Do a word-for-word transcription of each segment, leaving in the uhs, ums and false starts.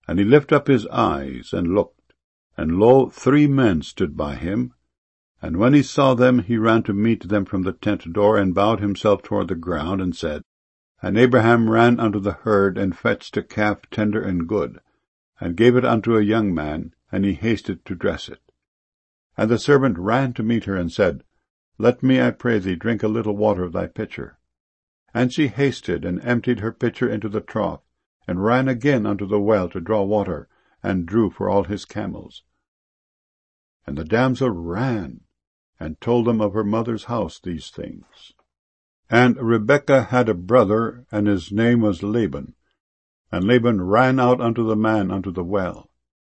And he lifted up his eyes, and looked, and lo, three men stood by him. And when he saw them, he ran to meet them from the tent door, and bowed himself toward the ground, and said, And Abraham ran unto the herd, and fetched a calf tender and good, and gave it unto a young man, and he hasted to dress it. And the servant ran to meet her, and said, Let me, I pray thee, drink a little water of thy pitcher. And she hasted, and emptied her pitcher into the trough, and ran again unto the well to draw water, and drew for all his camels. And the damsel ran, and told them of her mother's house these things. And Rebekah had a brother, and his name was Laban. And Laban ran out unto the man unto the well.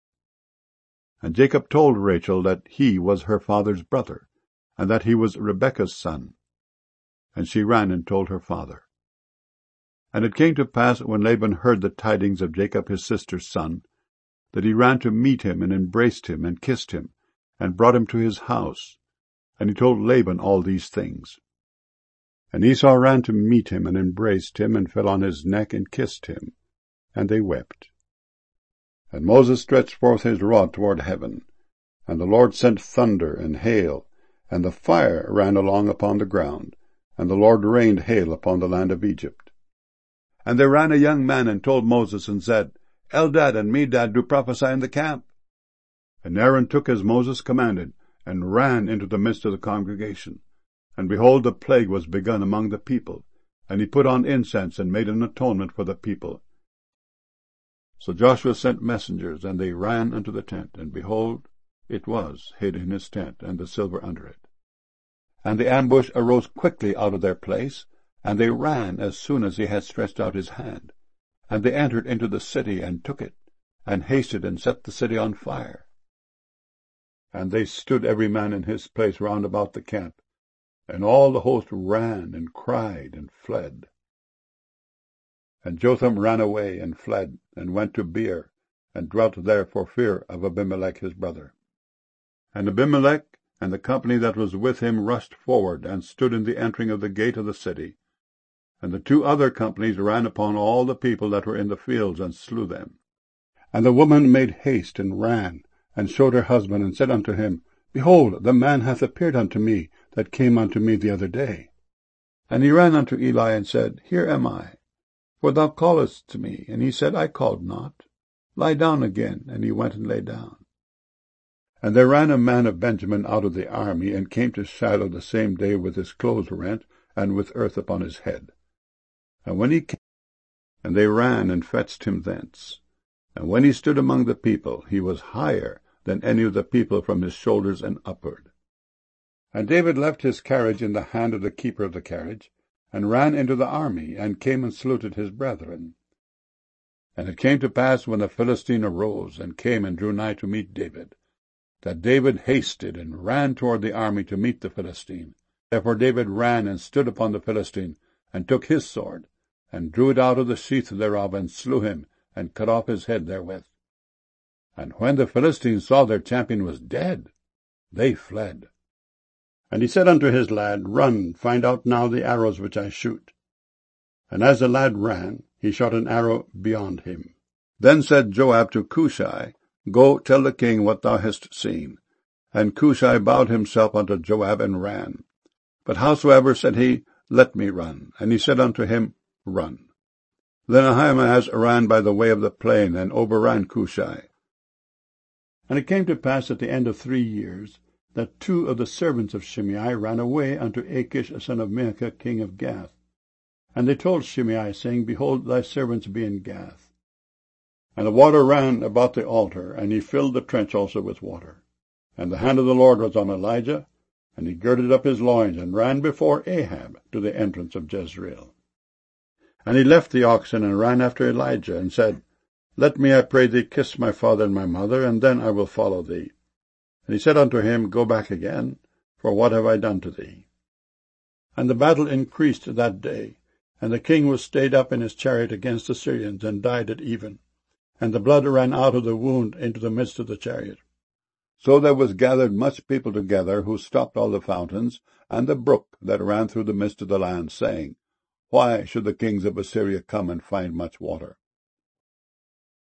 And Jacob told Rachel that he was her father's brother, and that he was Rebekah's son. And she ran and told her father. And it came to pass, when Laban heard the tidings of Jacob his sister's son, that he ran to meet him, and embraced him, and kissed him, and brought him to his house. And he told Laban all these things. And Esau ran to meet him, and embraced him, and fell on his neck, and kissed him. And they wept. And Moses stretched forth his rod toward heaven, and the Lord sent thunder and hail, and the fire ran along upon the ground, and the Lord rained hail upon the land of Egypt. And there ran a young man, and told Moses, and said, Eldad and Medad do prophesy in the camp. And Aaron took as Moses commanded, and ran into the midst of the congregation. And behold, the plague was begun among the people, and he put on incense, and made an atonement for the people. So Joshua sent messengers, and they ran unto the tent, and behold, it was hid in his tent, and the silver under it. And the ambush arose quickly out of their place, and they ran as soon as he had stretched out his hand. And they entered into the city, and took it, and hasted, and set the city on fire. And they stood every man in his place round about the camp, and all the host ran, and cried, and fled. And Jotham ran away, and fled, and went to Beer, and dwelt there for fear of Abimelech his brother. And Abimelech and the company that was with him rushed forward, and stood in the entering of the gate of the city. And the two other companies ran upon all the people that were in the fields, and slew them. And the woman made haste, and ran, and showed her husband, and said unto him, Behold, the man hath appeared unto me, that came unto me the other day. And he ran unto Eli, and said, Here am I. For thou callest to me. And he said, I called not. Lie down again. And he went and lay down. And there ran a man of Benjamin out of the army, and came to Shiloh the same day with his clothes rent, and with earth upon his head. And when he came, and they ran and fetched him thence. And when he stood among the people, he was higher than any of the people from his shoulders and upward. And David left his carriage in the hand of the keeper of the carriage, and ran into the army, and came and saluted his brethren. And it came to pass, when the Philistine arose, and came and drew nigh to meet David, that David hasted, and ran toward the army to meet the Philistine. Therefore David ran, and stood upon the Philistine, and took his sword, and drew it out of the sheath thereof, and slew him, and cut off his head therewith. And when the Philistines saw their champion was dead, they fled. And he said unto his lad, Run, find out now the arrows which I shoot. And as the lad ran, he shot an arrow beyond him. Then said Joab to Cushai, Go, tell the king what thou hast seen. And Cushai bowed himself unto Joab, and ran. But howsoever, said he, Let me run. And he said unto him, Run. Then Ahimaaz ran by the way of the plain, and overran Cushai. And it came to pass at the end of three years, that two of the servants of Shimei ran away unto Achish son of Maachah king of Gath. And they told Shimei, saying, Behold, thy servants be in Gath. And the water ran about the altar, and he filled the trench also with water. And the hand of the Lord was on Elijah, and he girded up his loins, and ran before Ahab to the entrance of Jezreel. And he left the oxen, and ran after Elijah, and said, Let me, I pray thee, kiss my father and my mother, and then I will follow thee. And he said unto him, Go back again, for what have I done to thee? And the battle increased that day, and the king was stayed up in his chariot against the Syrians, and died at even. And the blood ran out of the wound into the midst of the chariot. So there was gathered much people together, who stopped all the fountains, and the brook that ran through the midst of the land, saying, Why should the kings of Assyria come and find much water?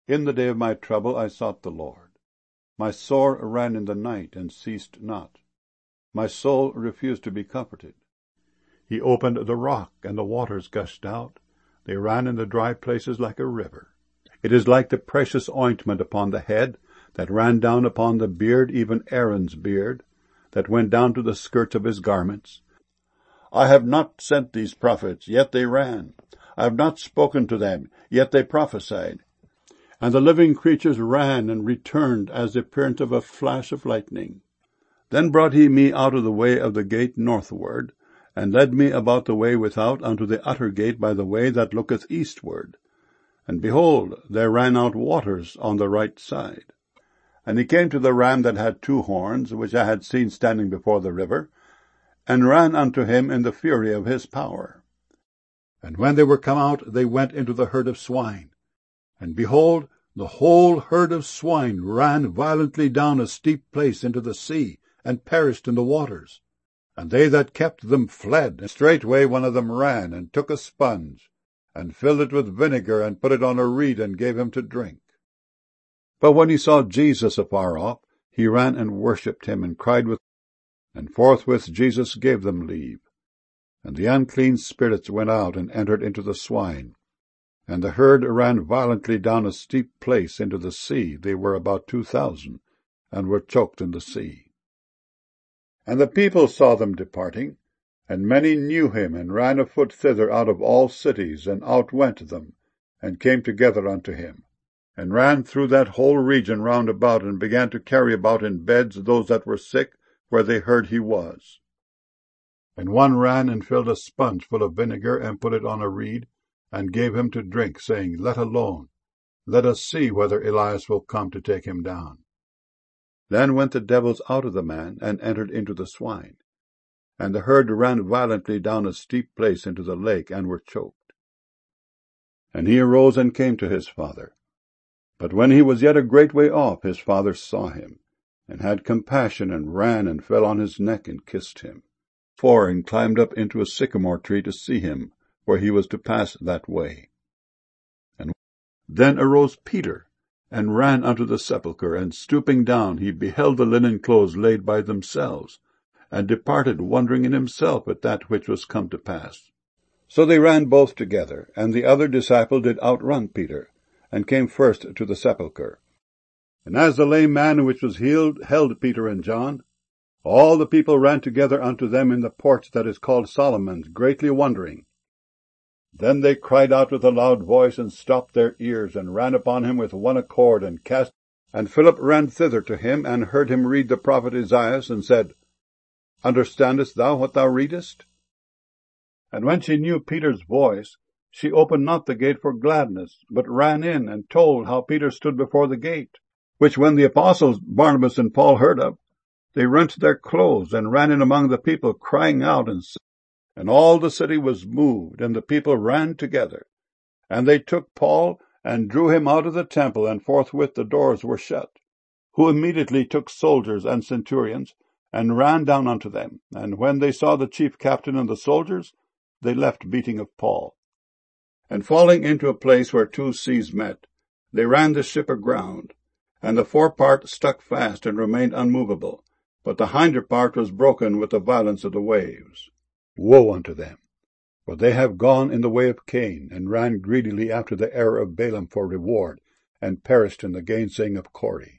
In the day of my trouble I sought the Lord. My sore ran in the night, and ceased not. My soul refused to be comforted. He opened the rock, and the waters gushed out. They ran in the dry places like a river. It is like the precious ointment upon the head, that ran down upon the beard, even Aaron's beard, that went down to the skirts of his garments. I have not sent these prophets, yet they ran. I have not spoken to them, yet they prophesied. And the living creatures ran and returned as the appearance of a flash of lightning. Then brought he me out of the way of the gate northward, and led me about the way without unto the utter gate by the way that looketh eastward. And behold, there ran out waters on the right side. And he came to the ram that had two horns, which I had seen standing before the river, and ran unto him in the fury of his power. And when they were come out, they went into the herd of swine. And behold, the whole herd of swine ran violently down a steep place into the sea, and perished in the waters. And they that kept them fled, and straightway one of them ran, and took a sponge, and filled it with vinegar, and put it on a reed, and gave him to drink. But when he saw Jesus afar off, he ran and worshipped him, and cried with And forthwith Jesus gave them leave. And the unclean spirits went out, and entered into the swine. And the herd ran violently down a steep place into the sea. They were about two thousand, and were choked in the sea. And the people saw them departing, and many knew him, and ran afoot thither out of all cities, and outwent them, and came together unto him, and ran through that whole region round about, and began to carry about in beds those that were sick, where they heard he was. And one ran and filled a sponge full of vinegar, and put it on a reed, and gave him to drink, saying, Let alone, let us see whether Elias will come to take him down. Then went the devils out of the man, and entered into the swine. And the herd ran violently down a steep place into the lake, and were choked. And he arose and came to his father. But when he was yet a great way off, his father saw him, and had compassion, and ran and fell on his neck, and kissed him. For and climbed up into a sycamore tree to see him, where he was to pass that way. And then arose Peter, and ran unto the sepulchre, and stooping down, he beheld the linen clothes laid by themselves, and departed, wondering in himself at that which was come to pass. So they ran both together, and the other disciple did outrun Peter, and came first to the sepulchre. And as the lame man which was healed held Peter and John, all the people ran together unto them in the porch that is called Solomon's, greatly wondering. Then they cried out with a loud voice, and stopped their ears, and ran upon him with one accord, and cast. And Philip ran thither to him, and heard him read the prophet Isaiah, and said, Understandest thou what thou readest? And when she knew Peter's voice, she opened not the gate for gladness, but ran in, and told how Peter stood before the gate. Which when the apostles Barnabas and Paul heard of, they rent their clothes, and ran in among the people, crying out, and And all the city was moved, and the people ran together. And they took Paul, and drew him out of the temple, and forthwith the doors were shut. Who immediately took soldiers and centurions, and ran down unto them. And when they saw the chief captain and the soldiers, they left beating of Paul. And falling into a place where two seas met, they ran the ship aground. And the forepart stuck fast, and remained unmovable, but the hinder part was broken with the violence of the waves. Woe unto them! For they have gone in the way of Cain, and ran greedily after the error of Balaam for reward, and perished in the gainsaying of Kore.